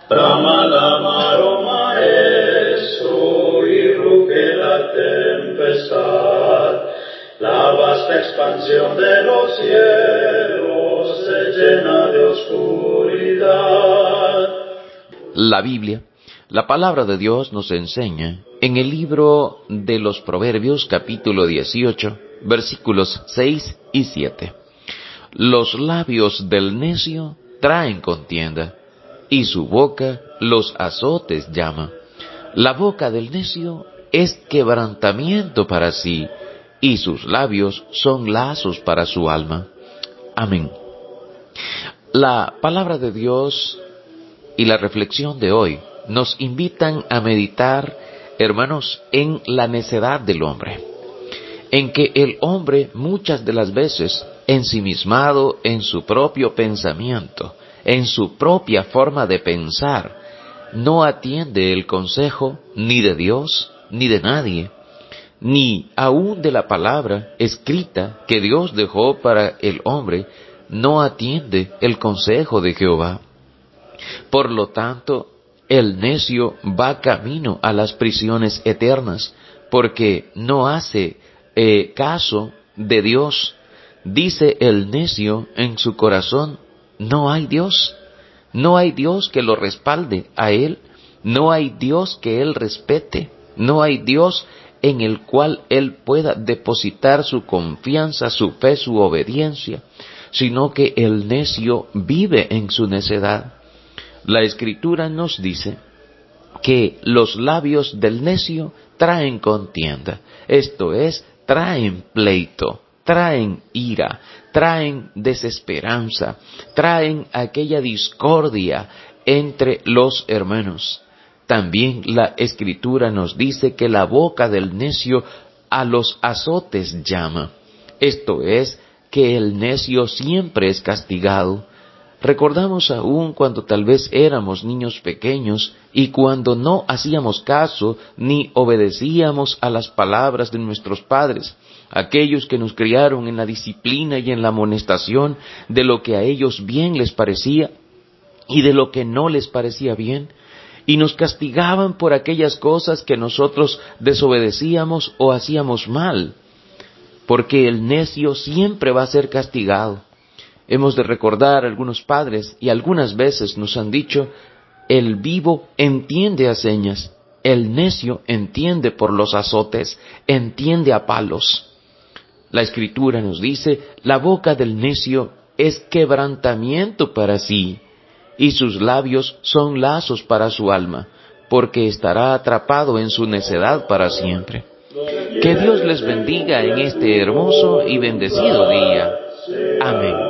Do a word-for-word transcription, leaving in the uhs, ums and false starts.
Brama la mar, maestro, y ruge la tempestad. La vasta expansión de los cielos se llena de oscuridad. La Biblia, la palabra de Dios, nos enseña en el libro de los Proverbios, capítulo dieciocho, versículos seis y siete. Los labios del necio traen contienda, y su boca los azotes llama. La boca del necio es quebrantamiento para sí, y sus labios son lazos para su alma. Amén. La palabra de Dios y la reflexión de hoy nos invitan a meditar, hermanos, en la necedad del hombre, en que el hombre muchas de las veces, ensimismado en su propio pensamiento, en su propia forma de pensar, no atiende el consejo ni de Dios ni de nadie, ni aún de la palabra escrita que Dios dejó para el hombre, no atiende el consejo de Jehová. Por lo tanto, el necio va camino a las prisiones eternas, porque no hace eh, caso de Dios. Dice el necio en su corazón, no hay Dios, no hay Dios que lo respalde a él, no hay Dios que él respete, no hay Dios en el cual él pueda depositar su confianza, su fe, su obediencia, sino que el necio vive en su necedad. La Escritura nos dice que los labios del necio traen contienda, esto es, traen pleito, traen ira, traen desesperanza, traen aquella discordia entre los hermanos. También la Escritura nos dice que la boca del necio a los azotes llama, esto es, que el necio siempre es castigado. Recordamos aún cuando tal vez éramos niños pequeños y cuando no hacíamos caso ni obedecíamos a las palabras de nuestros padres, aquellos que nos criaron en la disciplina y en la amonestación de lo que a ellos bien les parecía y de lo que no les parecía bien, y nos castigaban por aquellas cosas que nosotros desobedecíamos o hacíamos mal, porque el necio siempre va a ser castigado. Hemos de recordar a algunos padres y algunas veces nos han dicho, el vivo entiende a señas, el necio entiende por los azotes, entiende a palos. La Escritura nos dice, la boca del necio es quebrantamiento para sí, y sus labios son lazos para su alma, porque estará atrapado en su necedad para siempre. Que Dios les bendiga en este hermoso y bendecido día. Amén.